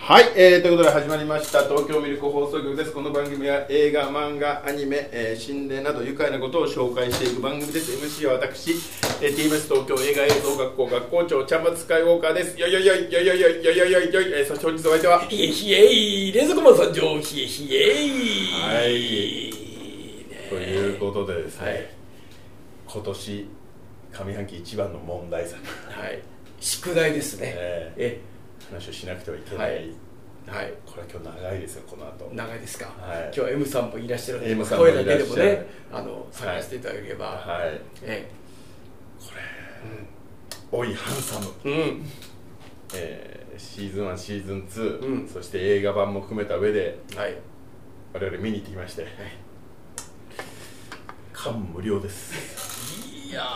はい、ということで始まりました東京ミルク放送局です。この番組は映画、漫画、アニメ、心霊など愉快なことを紹介していく番組です。 MC は私、TBS 東京映画映像学校学校長茶松スカイウォーカーです。よいよいよいよいよいよいよいよいよいよい、そして本日のお相手はひえひえい連続マン参上ひえひえいはい、ということでですね、はい、今年上半期一番の問題作、 はい、宿題ですね、 話をしなくてはいけない、 はい、 これは今日長いですよ。この後長いですか、 はい、 今日は M さんもいらっしゃるので声だけでもね参加していただければ、 はい、これ、おいハンサム、シーズン1シーズン2、そして映画版も含めた上で、我々見に行ってきまして、感無量です。 いや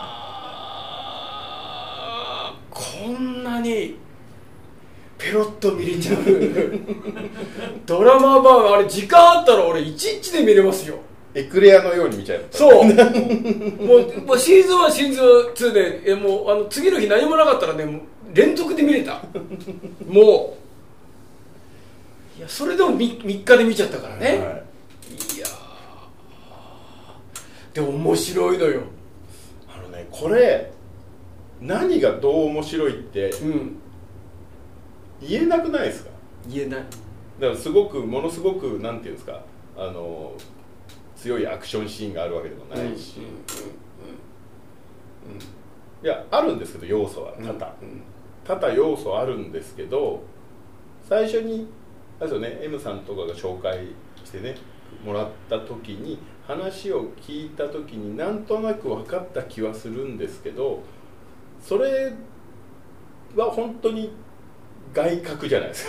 ー、こんなにペロッと見れちゃうドラマ版、あれ時間あったら俺1日で見れますよ。 エクレアのように見ちゃう。 そうもうシーズン1シーズン2でもう次の日何もなかったらね、もう連続で見れたもういや、それでも 3日で見ちゃったからね、いやでも面白いのよ。 これ何がどう面白いって、言えなくないですか？ 言えない。 だからすごくものすごくなんていうんですか、強いアクションシーンがあるわけでもないし、いやあるんですけど、要素は多々要素あるんですけど、最初にあれですよね、 M さんとかが紹介してねもらった時に、話を聞いた時になんとなく分かった気はするんですけど、それは本当に外角じゃないですか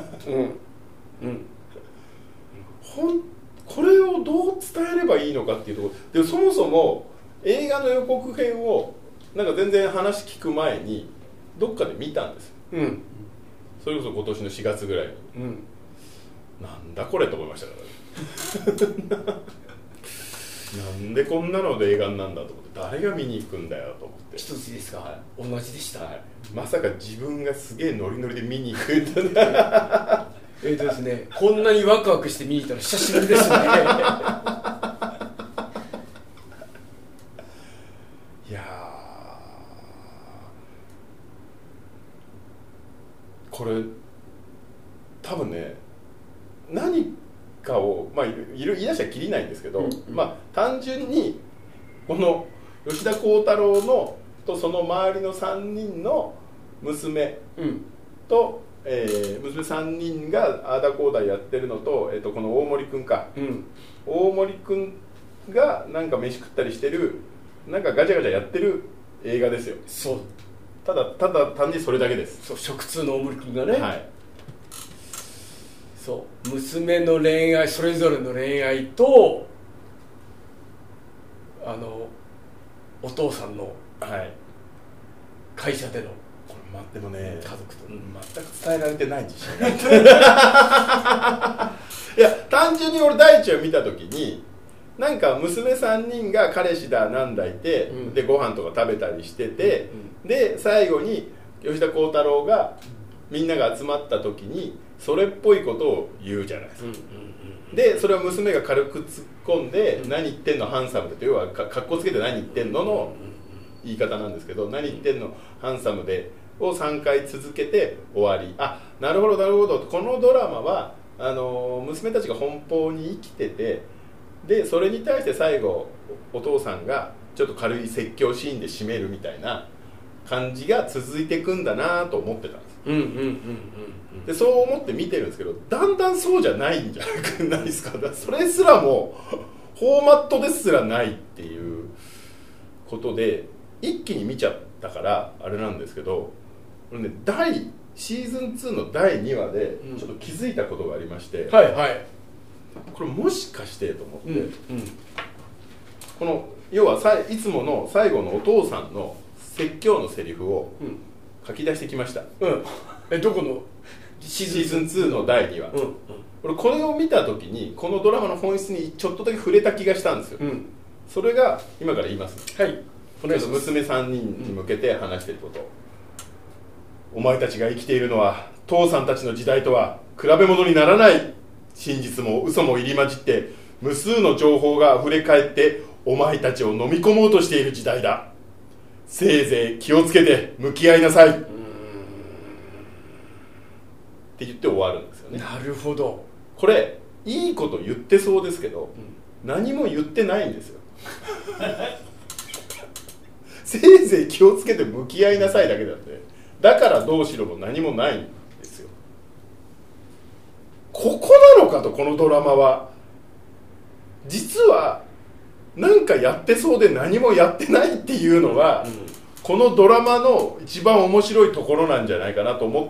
これをどう伝えればいいのかっていうところで、そもそも映画の予告編をなんか全然話聞く前にどっかで見たんですよ、それこそ今年の4月ぐらいに、なんだこれと思いましたからなんでこんなので映画なんだと思って、誰が見に行くんだよと思って。 一ついいですか、同じでした、 まさか自分がすげえノリノリで見に行くんだですね、こんなにワクワクして見に行ったの久しぶりですねいやこれ多分ね、何かを言い出したらきりないんですけど、単純にこの吉田鋼太郎のとその周りの3人の娘と、娘3人があーだこーだやってるのと、この大森くんか、大森くんがなんか飯食ったりしてる、なんかガチャガチャやってる映画ですよ。 そう、 ただ単にそれだけです。 そう、食通の大森くんがね、そう娘の恋愛、それぞれの恋愛とお父さんの会社での、 でもね、 家族と、 全く伝えられてない自信がいや、単純に俺第一話見た時に、なんか娘3人が彼氏だなんだいて、でご飯とか食べたりしてて、で最後に吉田鋼太郎がみんなが集まった時にそれっぽいことを言うじゃないですか、でそれを娘が軽く突っ込んで、何言ってんのハンサムでと、要はかっこつけて何言ってんのの言い方なんですけど、何言ってんのハンサムでを3回続けて終わり。あ、なるほどなるほど、このドラマは娘たちが奔放に生きてて、でそれに対して最後お父さんがちょっと軽い説教シーンで締めるみたいな感じが続いていくんだなと思ってたんです。でそう思って見てるんですけど、だんだんそうじゃないんじゃないですか。それすらもフォーマットですらないっていうことで一気に見ちゃったからあれなんですけど、これね、シーズン2の第2話でちょっと気づいたことがありまして、これもしかしてと思って、この要はいつもの最後のお父さんの説教のセリフを書き出してきました、 どこのシーズン2の第2話、俺これを見た時にこのドラマの本質にちょっとだけ触れた気がしたんですよ、それが今から言います。娘3人に向けて話していること、お前たちが生きているのは父さんたちの時代とは比べ物にならない真実も嘘も入り混じって無数の情報があふれ返ってお前たちを飲み込もうとしている時代だ。せいぜい気をつけて向き合いなさいって言って終わるんですよね。 なるほど。 これいいこと言ってそうですけど、何も言ってないんですよせいぜい気をつけて向き合いなさいだけだって、だからどうしろも何もないんですよ。ここなのかと。このドラマは実はなんかやってそうで何もやってないっていうのが、このドラマの一番面白いところなんじゃないかなと思って、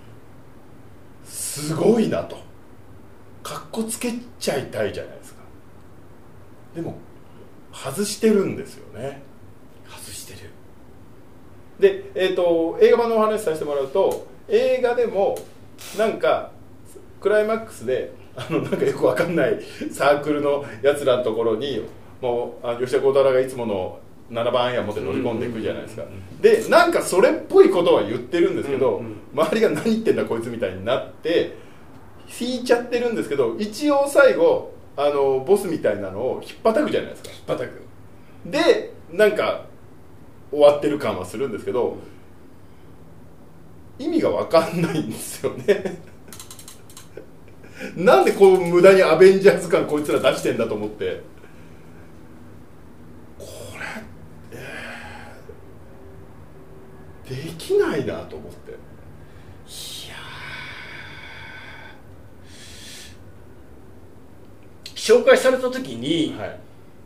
すごいなとかっこつけちゃいたいじゃないですか。でも外してるんですよね。 外してる。 で、映画版のお話させてもらうと、映画でもなんかクライマックスでなんかよくわかんないサークルのやつらのところにもう吉田鋼太郎がいつもの7番アイアン持って乗り込んでいくじゃないですか。でなんかそれっぽいことは言ってるんですけど、周りが何言ってんだこいつみたいになって引いちゃってるんですけど、一応最後ボスみたいなのを引っ叩くじゃないですか。 引っ叩く。 でなんか終わってる感はするんですけど、意味が分かんないんですよねなんでこう無駄にアベンジャーズ感こいつら出してんだと思って、これ、できないなと思って。 いや紹介された時に、はい、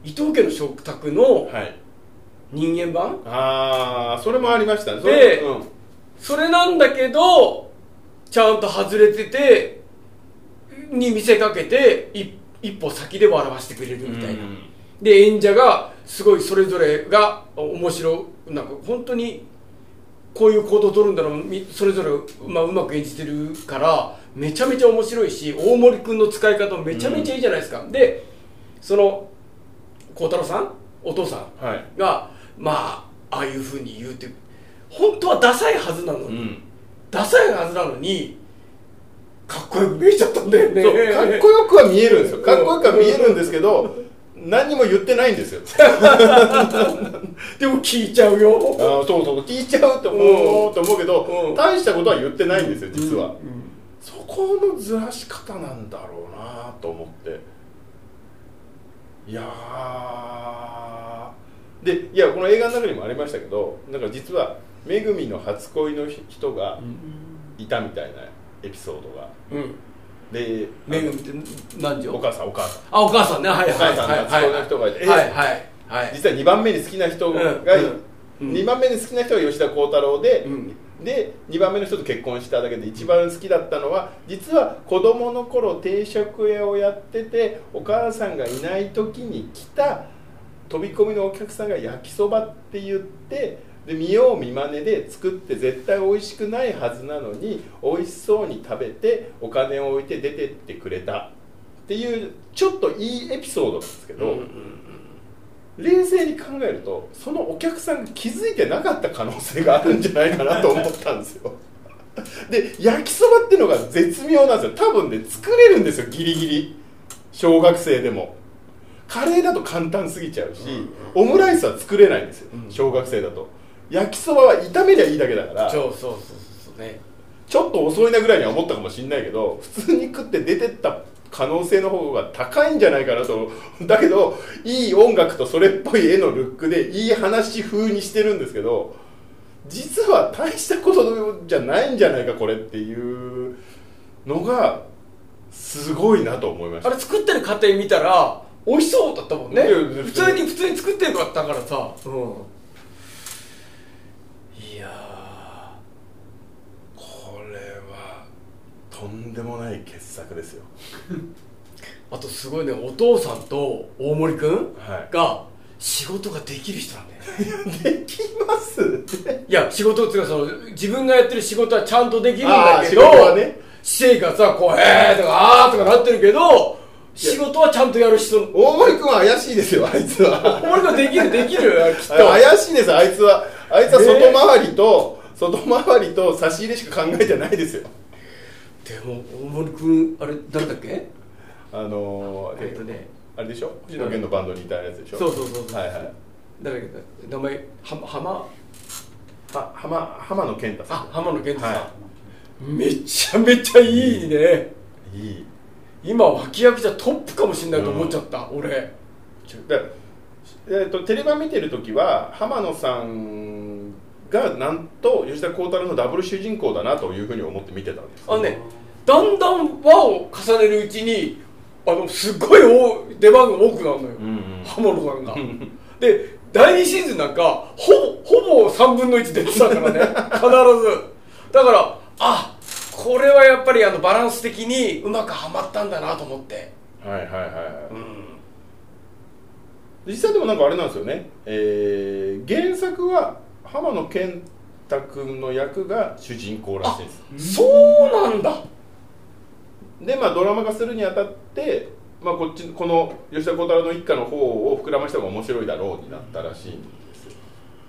伊藤家の食卓の人間版、 ああそれもありましたね。 で、それなんだけどちゃんと外れててに見せかけて一歩先で笑わせてくれるみたいな、で演者がすごいそれぞれが面白なんか本当にこういう行動を取るんだろう、それぞれ、うまく演じてるからめちゃめちゃ面白いし、大森君の使い方もめちゃめちゃいいじゃないですか。でその孝太郎さんお父さんが、ああいうふうに言うて本当はダサいはずなのに、ダサいはずなのにかっこよく見えちゃったんだよね。 そうかっこよくは見えるんですよ。かっこよくは見えるんですけど何にも言ってないんですよでも聞いちゃうよ。 そう聞いちゃうと思うけど、大したことは言ってないんですよ実は。そこのずらし方なんだろうなと思って。いやこの映画の中にもありましたけど、なんか実はめぐみの初恋の人がいたみたいなエピソードが、でめぐみって何時？ お母さんお母さんね、はいはいはい、お母さんの初恋の人がいて、実は2番目に好きな人が2番目に好きな人が吉田鋼太郎で、で2番目の人と結婚しただけで一番好きだったのは、実は子供の頃定食屋をやっててお母さんがいない時に来た飛び込みのお客さんが焼きそばって言って、で見よう見まねで作って絶対美味しくないはずなのに美味しそうに食べてお金を置いて出てってくれたっていうちょっといいエピソードなんですけど、冷静に考えるとそのお客さんが気づいてなかった可能性があるんじゃないかなと思ったんですよで焼きそばってのが絶妙なんですよ。多分ね作れるんですよギリギリ、小学生でも。カレーだと簡単すぎちゃうし、オムライスは作れないんですよ、小学生だと。焼きそばは炒めりゃいいだけだから、 そうね、 ちょっと遅いなぐらいには思ったかもしれないけど、普通に食って出てった可能性の方が高いんじゃないかなと。だけどいい音楽とそれっぽい絵のルックでいい話風にしてるんですけど、実は大したことじゃないんじゃないかこれっていうのがすごいなと思いました。 あれ作ってる過程見たら美味しそうだったもんね。普通に作ってるかったからさ、いやこれはとんでもない傑作ですよあとすごいね、お父さんと大森くんが仕事ができる人なんだよできますいや仕事っていうか自分がやってる仕事はちゃんとできるんだけど、私生活はこうとかとかなってるけど仕事はちゃんとやる人。 大森君は怪しいですよあいつは。 大森君できるきっと怪しいです。あいつは外回りと差し入れしか考えてないですよ。 でも大森君あれ誰だっけ？ あれでしょ、星野源のバンドにいたやつでしょ。 そうはいはい。 誰だっけ、名前浜野健太さん。 浜野健太さん、はい、めちゃめちゃいいね。 いい。 今脇役じゃトップかもしれないと思っちゃった、俺。 テレバ見てる時は浜野さんがなんと吉田鋼太郎のダブル主人公だなというふうに思って見てたんです。 だんだん輪を重ねるうちにすっごい出番が多くなるのよ、浜野さんが。で第2シーズンなんかほぼ3分の1出てたからね必ず。だからこれはやっぱりバランス的にうまくはまったんだなと思って。 はいはいはいはい、実際でもなんかあれなんですよね、原作は浜野健太君の役が主人公らしいです。 そうなんだ。 でドラマ化するにあたって、この吉田鋼太郎の一家の方を膨らました方が面白いだろうになったらしいんですよ。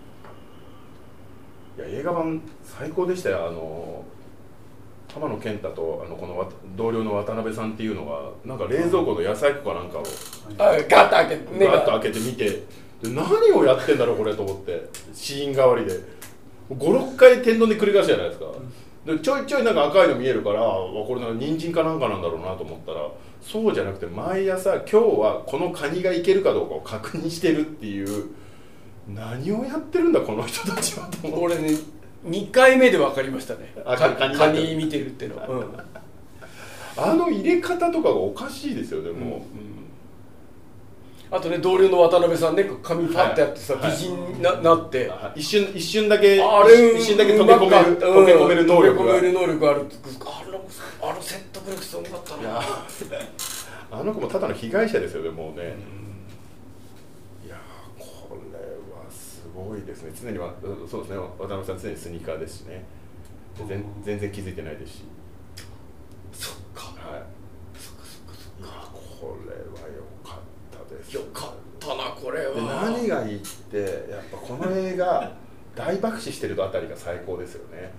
いや映画版最高でしたよ。浜野健太とこの同僚の渡辺さんっていうのがなんか冷蔵庫の野菜庫かなんかをガッと開けて見て、で何をやってんだろうこれと思って、シーン代わりで56回天丼で繰り返すじゃないですか。でちょいちょいなんか赤いの見えるからこれなんか人参かなんかなんだろうなと思ったら、そうじゃなくて毎朝今日はこのカニがいけるかどうかを確認してるっていう、何をやってるんだこの人たちはと思って。 俺ね2回目で分かりましたね、カニ見てるっていうのは、 入れ方とかがおかしいですよね、もう。 あとね同僚の渡辺さんね、髪パッてやってさ、美人になって、 一瞬だけ溶け込める能力がある。あの説得力すごかったな。 あの子もただの被害者ですよね、もうね。いやこれはすごいですね。常にそうですね、渡辺さん常にスニーカーですしね。全然気づいてないですし。 そっか。 はい。いやこれは良かったです。 良かったなこれは。 で何がいいってやっぱこの映画大爆死してるあたりが最高ですよね。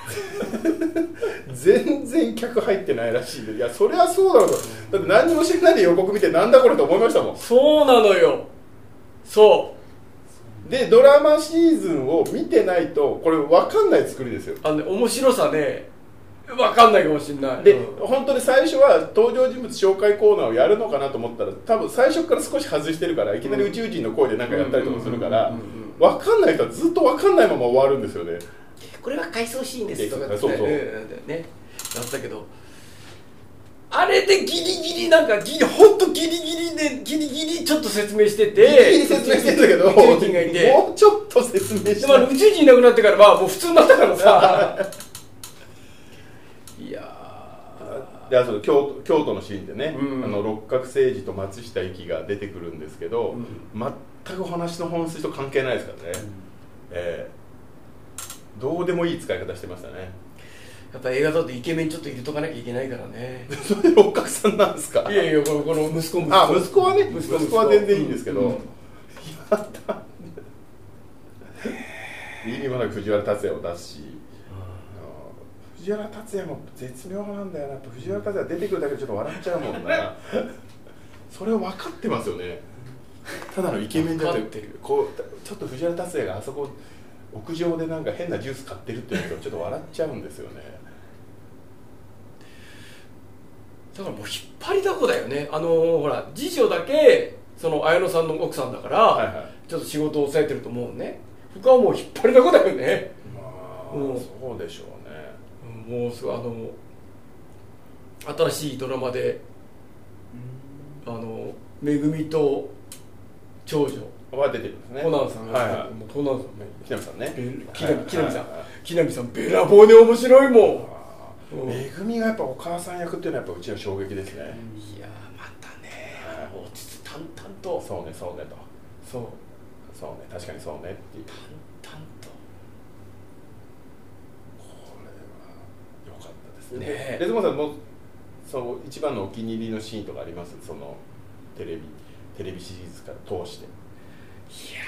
全然客入ってないらしい。いやそれはそうだろうと。だって何も知らないで予告見てなんだこれと思いましたもん。 そうなのよ。そうでドラマシーズンを見てないとこれ分かんない作りですよ。 面白さね分かんないかもしれない。 で、本当に最初は登場人物紹介コーナーをやるのかなと思ったら、多分最初から少し外してるから、いきなり宇宙人の声で何かやったりとかするから分かんない人はずっと分かんないまま終わるんですよね。 これは回想シーンですとかってそうねやったけど、あれでギリギリなんか本当ギリギリでギリギリちょっと説明してて、 ギリギリ説明してんだけど、 宇宙人がいてもうちょっと説明して、 でも宇宙人いなくなってからもう普通になったからさいやで京都のシーンでね、六角誠児と松下由樹が出てくるんですけど、全く話の本質と関係ないですからね、どうでもいい使い方してましたね。 やっぱ映画だとイケメンちょっと入れとかなきゃいけないからね。 それで六角さんなんですか。 いやこの息子息子はね、息子は全然いいんですけど、やった意味もなく藤原竜也を出すし、藤原竜也も絶妙なんだよな。藤原竜也出てくるだけでちょっと笑っちゃうもんなそれを分かってますよね。ただのイケメンじゃなくて、ちょっと藤原竜也があそこ屋上でなんか変なジュース買ってるっていうのをちょっと笑っちゃうんですよね。 だからもう引っ張りだこだよね。ほら次女だけ綾野さんの奥さんだから、ちょっと仕事を抑えてると思うね。他はもう引っ張りだこだよね。 そうでしょうね。 もう新しいドラマでめぐみと長女は出てるんですね。 コナンさんが、コナンさんね、 木南さんね、 木南さんべらぼうで面白いもん。 めぐみがやっぱお母さん役っていうのはやっぱうちは衝撃ですね。 いやまたね、落ち着淡々と、 そうねと、そうね確かにそうねっていう、 淡々と、 これは良かったですね。 レズモンさんも一番のお気に入りのシーンとかあります？テレビシリーズから通して。 いや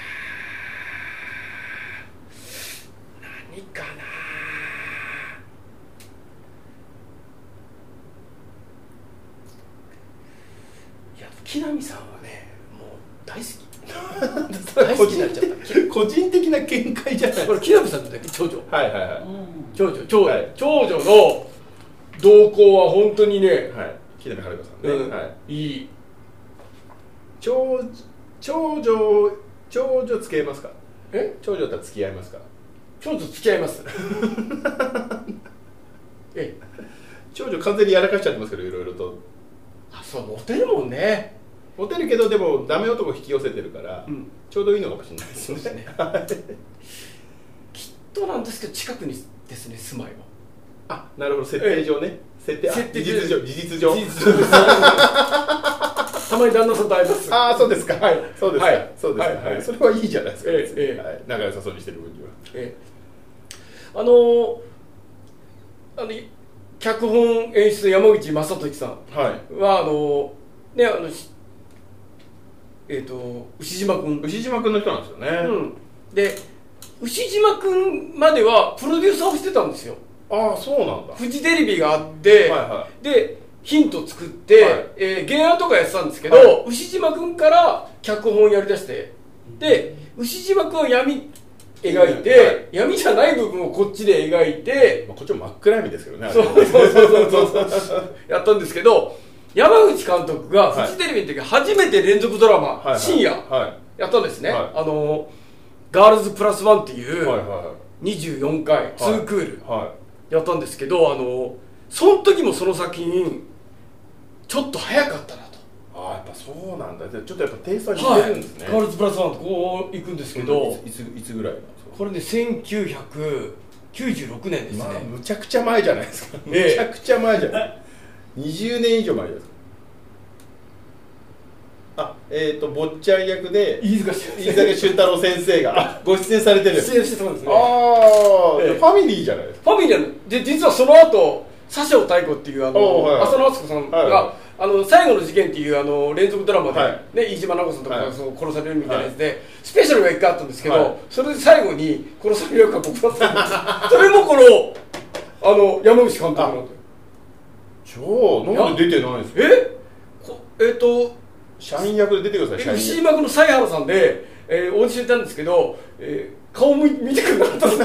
何かな。 木南さんはねもう大好き大好きになっちゃった個人的な見解じゃないこれ木南さんだけ長女はいはいはい、 長女の動向は本当にね、 はい、木南晴子さんね、はい、いい長女付き合いますか？長女とは付き合いますか？ 長女付き合います長女完全にやらかしちゃってますけど、いろいろと。 あ、そう、モテるもんね。 モテるけど、でもダメ男引き寄せてるから、ちょうどいいのかもしれないですね。 きっとなんですけど、近くにですね、住まいは。 あ、なるほど、設定上ね。事実上たまに旦那さんと会います。 ああ、そうですか。はい、そうですか。そうですか。それはいいじゃないですか。仲良さそうにしてる分には。 脚本演出の山口正俊さんは牛島君の人なんですよね。 で、牛島君まではプロデューサーをしてたんですよ。 ああ、そうなんだ。 フジテレビがあって、でヒント作って、原案とかやってたんですけど、牛島君から脚本をやりだして、で牛島君は闇描いて、闇じゃない部分をこっちで描いて、 こっちも真っ暗闇ですけどね。 そうやったんですけど、山口監督がフジテレビの時初めて連続ドラマ、深夜やったんですね。ガールズプラスワンっていう24回2クールやったんですけど、その時もその作品ちょっと早かったなと。 ああ、やっぱそうなんだ。ちょっとやっぱテイストは似てるんですね。 ガールズプラスワンとこういくんですけど、 いつぐらいなんですか？ これで1996年ですね。 むちゃくちゃ前じゃないですか。むちゃくちゃ前じゃない。20年以上前ですか。坊ちゃん役で飯塚俊太郎先生がご出演されてる。 出演してそうですね。 ああ、ファミリーじゃないですか。 ファミリーで、実はその後佐生太子っていう浅野温子さんが最後の事件っていう連続ドラマで飯島直子さんとかが殺されるみたいなやつでスペシャルが1回あったんですけど、それで最後に殺される役が僕だったんです。それもこの山口監督なんで。 じゃあなんで出てないんですか？社員役で出てください。 牛島君の犀原さんでオーディション行ったんですけど、顔見てくれなかったですね。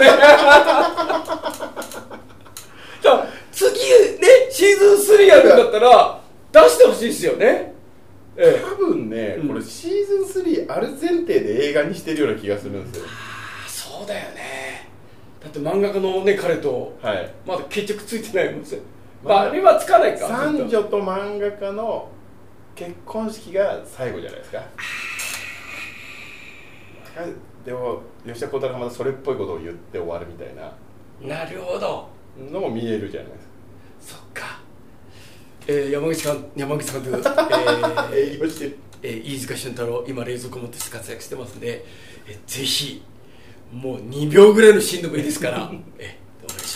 次ね、シーズン3やるんだったら出してほしいですよね。 多分ね、これシーズン3ある前提で映画にしてるような気がするんですよ。 そうだよね。だって漫画家のね、彼とまだ決着ついてないもんですよ。あれはつかないか。 三女と漫画家の結婚式が最後じゃないですか。でも吉田鋼太郎がまたそれっぽいことを言って終わるみたいな。 なるほど。 のも見えるじゃないですか。そっか。山口監督、飯塚俊太郎、今冷蔵庫持って活躍してますんで、ぜひもう2秒ぐらいのシーンでもいいですからお願いします。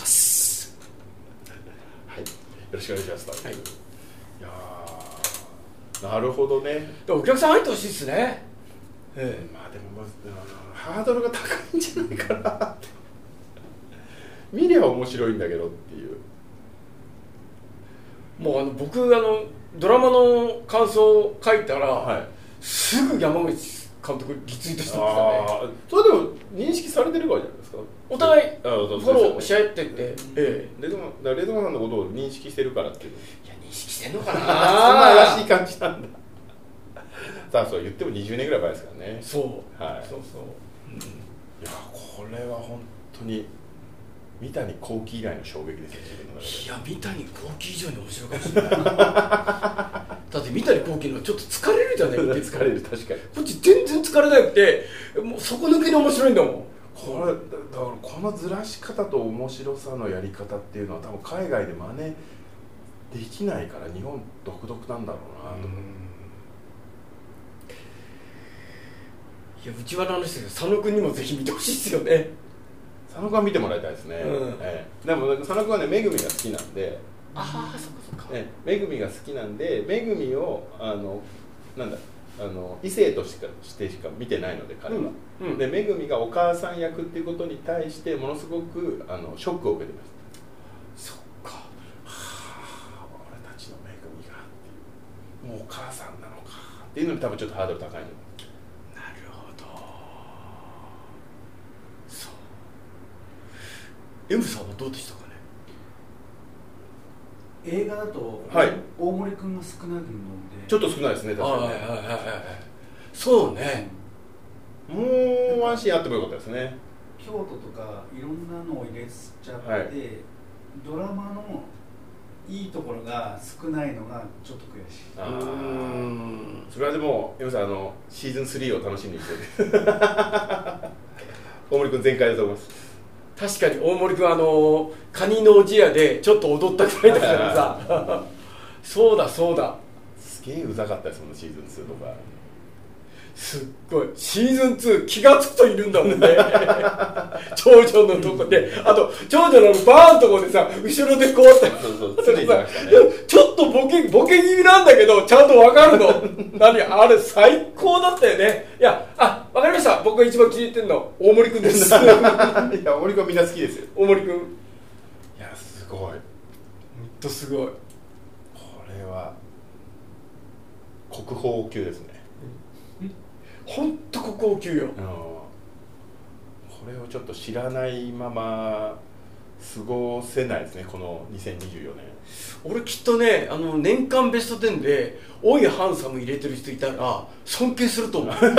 はい、よろしくお願いします。はい、いやなるほどね。 お客さん入ってほしいですね。 まあでもハードルが高いんじゃないかなって。見りゃ面白いんだけどっていう。もう僕ドラマの感想を書いたら、すぐ山口監督リツイートしたんですよね。 それでも認識されてるからじゃないですか。 お互いフォローし合ってて、 レドマさんのことを認識してるからっていう。いや、認識してんのかな。 そんな怪しい感じなんだ。さあ、そう言っても20年ぐらい前ですからね。 そう、 はい、そう、いやこれは本当に三谷幸喜以来の衝撃ですよ。 いや、三谷幸喜以上に面白いかもしれない。だって三谷幸喜のちょっと疲れるじゃないですか。 疲れる、確かに。 こっち全然疲れなくて、もう底抜けに面白いんだもん。 だからこのずらし方と面白さのやり方っていうのは多分海外で真似できないから日本独特なんだろうなと思う。 いや、うちはなんですけど、佐野君にもぜひ見てほしいですよね。 佐野君は見てもらいたいですね。でも佐野君はね、めぐみが好きなんで。 ああ、そっかそっか。 めぐみが好きなんで、めぐみを異性としてしか見てないので彼は。で、めぐみがお母さん役っていうことに対してものすごくショックを受けてました。そっか。俺たちのめぐみがっていう、もうお母さんなのか。 っていうのに多分ちょっとハードル高いの。 なるほど。そう。M さんはどうでしたかね。 映画だと、 はい、 大森くんが少ないのでちょっと少ないですね、確かにね。 そうね、 もうワンシーンあってもよかったですね。 京都とかいろんなのを入れちゃって、 はい、 ドラマのいいところが少ないのがちょっと悔しい。 それはでも M さんシーズン3を楽しみにしてる大森君全開だと思います。 確かに大森君カニのおじやでちょっと踊ったくらいだからさそうだそうだ、 すげえうざかったですもんね、シーズン2とか。 すっごいシーズン2気がつくといるんだもんね長女のとこで、あと長女のバーンとこでさ後ろでこうってちょっとボケ気味なんだけどちゃんと分かるの何あれ最高だったよね。いや、分かりました、僕が一番気に入ってるの大森くんですいや大森くんみんな好きですよ。 大森くん、いやすごい、 ほんとすごい。 これは国宝級ですね。 本当国宝級よ。 これをちょっと知らないまま過ごせないですね、この2024年。 俺きっとね、年間ベスト10でオイハンサム入れてる人いたら尊敬すると思う僕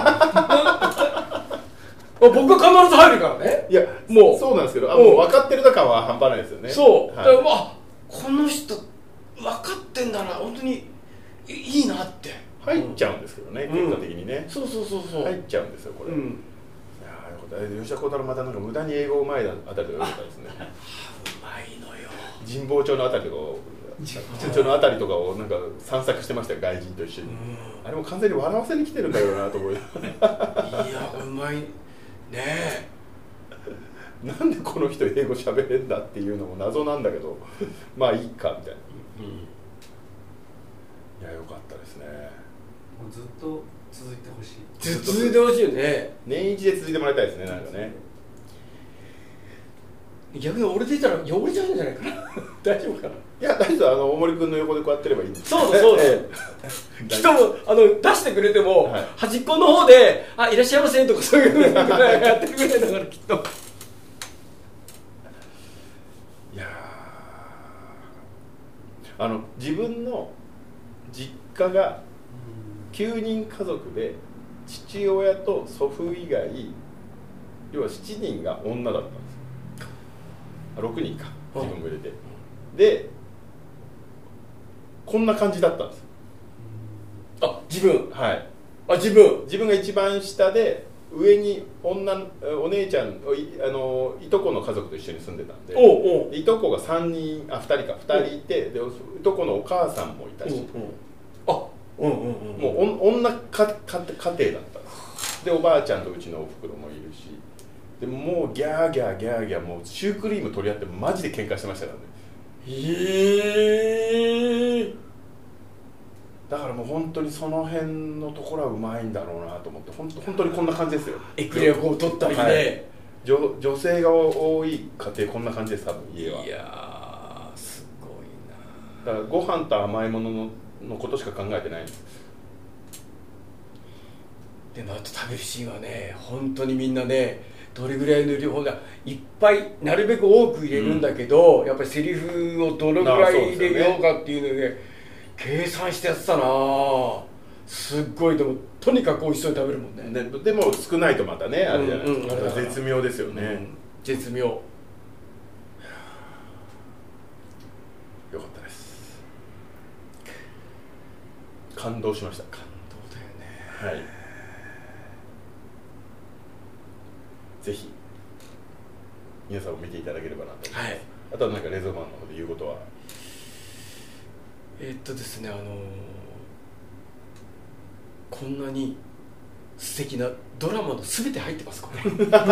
は必ず入るからね。 いやもうそうなんですけど、もう分かってるだ感は半端ないですよね。 そう、 はい、 この人分かってんだな、本当にいいなって入っちゃうんですけどね、結果的にね。 そう入っちゃうんですよこれ。いやよかった。吉田鋼太郎またなんか無駄に英語うまいあたりとかよかったですね。 うまいのよ。 神保町のあたりとかをなんか散策してましたよ、外人と一緒に。あれも完全に笑わせに来てるんだよなと思いいやうまいねえ。 なんでこの人英語喋れんだっていうのも謎なんだけどまあいいかみたいな。いやよかったですね。 もうずっと続いてほしい。 続いてほしいよね。 年一で続いてもらいたいですね、なんかね。 逆に俺出たら汚れちゃうんじゃないかな大丈夫かな。いや大丈夫、大森君の横でこうやってればいいんです。 そうだ人も出してくれても、はい、端っこの方で「いらっしゃいませ」とかそういうのやってるぐらいだからきっと。 いや自分の実家が9人家族で父親と祖父以外要は7人が女だったんですよ。6人か自分も入れて、でこんな感じだったんです。 自分、 はい、 自分が一番下で上にお姉ちゃんいとこの家族と一緒に住んでたんで、いとこが2人いて、でいとこのお母さんもいたし、もう女家庭だったんです。でおばあちゃんとうちのおふくろもいるし、でもうギャーギャーもうシュークリーム取り合ってマジで喧嘩してましたからね。だからもう本当にその辺のところはうまいんだろうなと思って、本当にこんな感じですよ。 エクレアを取ったりね、はい、 女性が多い家庭こんな感じです、多分家は。 いやーすごいな。だからご飯と甘いもののことしか考えてないんです。 でもあと食べるシーンはね、本当にみんなね、どれぐらいの量がいっぱいなるべく多く入れるんだけど、やっぱりセリフをどれぐらい入れようかっていうので計算してやってたな。すっごい。でもとにかく美味しそうに食べるもんね。 でも少ないとまたね、あれじゃないですか。絶妙ですよね。 絶妙。よかったです。感動しました。 感動だよね。 はい。ぜひ皆さんも見ていただければなと思います。はい、あとはなんかレゾマンの方で言うことはですね、こんなに素敵なドラマの全て入ってますこれ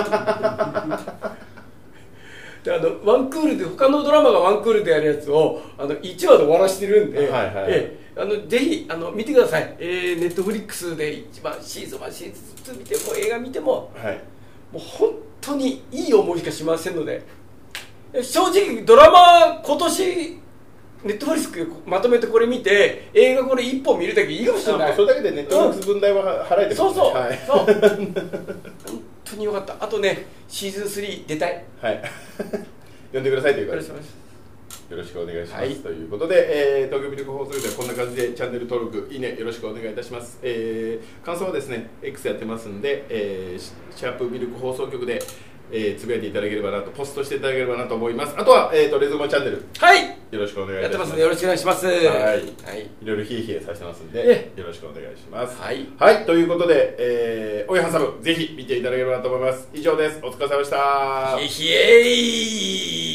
でワンクールで他のドラマがワンクールでやるやつを1話で終わらしてるんで、ぜひ見てください。ネットフリックスで一番シーズン1シーズン2見ても映画見ても、はい、もう本当にいい思いしかしませんので、正直ドラマ今年ネットフリックスまとめてこれ見て映画これ1本見るだけいいかもしれない。 それだけでネットフリックス分代は払えてますね。 そうそう、 はい、 そう本当によかった。あとねシーズン3出たい。 はい呼んでくださいという感じです。よろしくお願いします、はい、ということで、東京ミルク放送局ではこんな感じでチャンネル登録、いいねよろしくお願いいたします。感想はですね X やってますんで、シャープミルク放送局で、つぶやいていただければなと、ポストしていただければなと思います。あとは、レズモチャンネル、 はい、 よろしくお願いいたします。 やってますね、よろしくお願いします。はい、 はい、いろいろヒエヒエさせてますんで、よろしくお願いします。 はい、 はい、ということで、おいはさぶぜひ見ていただければなと思います。以上です。お疲れ様でした。 ヒエヒエ